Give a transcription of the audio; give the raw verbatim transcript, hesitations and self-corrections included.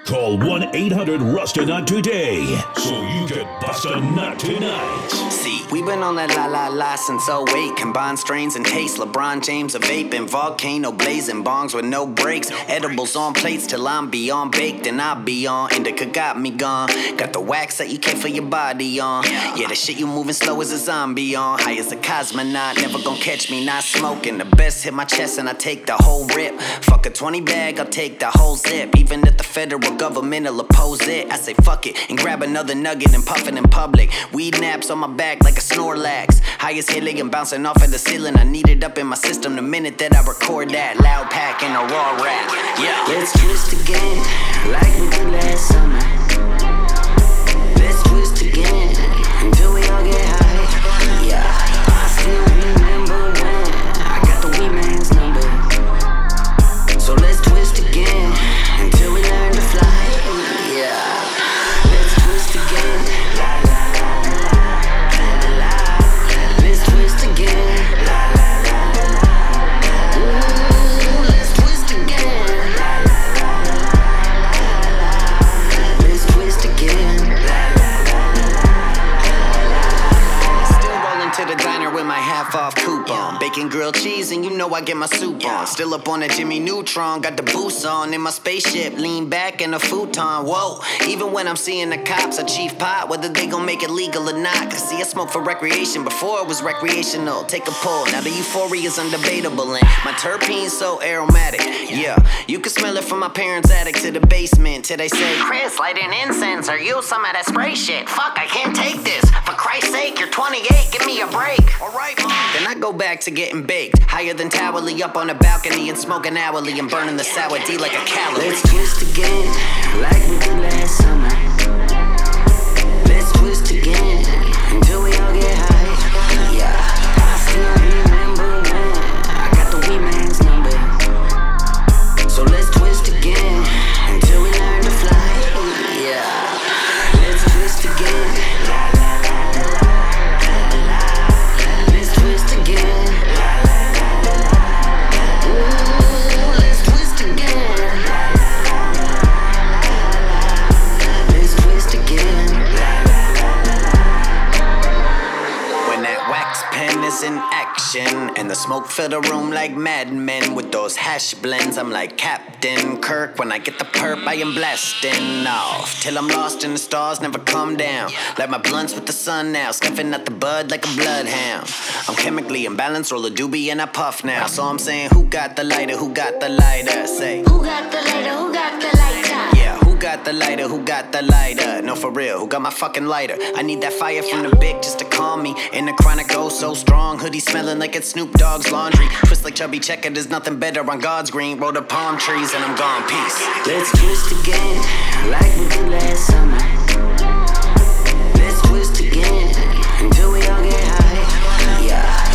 Call one eight hundred rust a nut today so you can bust a nut tonight. See, we been on that la la la since oh eight. Combined strains and taste. LeBron James a vaping. Volcano blazing. Bongs with no brakes. Edibles on plates till I'm beyond baked. And I'll be on. Indica got me gone. Got the wax that you can't feel your body on. Yeah, the shit you moving slow as a zombie on. High as a cosmonaut. Never gonna catch me not smoking. The best hit my chest and I take the whole rip. Fuck a twenty bag, I'll take the whole zip. Even if the federal government will oppose it, I say fuck it and grab another nugget and puff it in public. Weed naps on my back like a Snorlax. Highest helium bouncing off of the ceiling. I need it up in my system the minute that I record that. Loud pack and a raw rap. Yeah. Let's twist again like we did last summer. Let's twist again until we all get high. Yeah, I still remember when I got the weed man's number. So let's twist again until we learn to fly. Yeah, let's twist again. La la la la la la. Let's twist again. La la la la la. Ooh, let's twist again. La la la la la. Let's twist again. La la la la. Still rolling to the diner with my half off coupon. Bacon grilled cheese and you know I get my soup on. Still up on that Jimmy Neutron. Got the boost on in my spaceship. Lean back in a futon. Whoa. Even when I'm seeing the cops, I chief pot. Whether they gon' make it legal or not. Cause see, I smoke for recreation before it was recreational. Take a pull. Now the euphoria is undebatable. And my terpenes so aromatic. Yeah. You can smell it from my parents' attic to the basement. Till they say, Chris, light an incense or use some of that spray shit. Fuck, I can't take this. For Christ's sake, you're twenty-eight. Give me a break. Alright, mom. Then I go back to getting baked. Higher than Towerly up on the balcony and smoking hourly and burning the sour D like a calorie. Let's twist again like we did last summer. Let's twist again until we all get high. Yeah, I still remember when I got the weed man's number. So let's twist again until we learn to fly. Yeah, let's twist again. La la la la la la. Let's twist again. La la la la la. Ooh, let's twist again. La la la la la. Let's twist again. La la la la. When that wax pen is in action and the smoke fill the room like Mad Men with those hash blends, I'm like Captain Kirk. When I get the perp, I am blasting off till I'm lost in the stars, never come down. Like my blunts with the sun now, sniffing at the bud like a bloodhound. I'm chemically imbalanced, roll a doobie and I puff now. So I'm saying, who got the lighter? Who got the lighter? Say, Who got the lighter? Who got the lighter? yeah, who got the lighter? Who got the lighter? No, for real, who got my fucking lighter? I need that fire from the Bic just to calm me. In the chronic go so strong, hoodie smelling like it's Snoop Dogg's laundry. Twist like Chubby Checker, there's nothing better on God's green. Roll the palm trees and I'm gone, peace. Let's twist again like we did last summer. Let's twist again until we all get high. Yeah,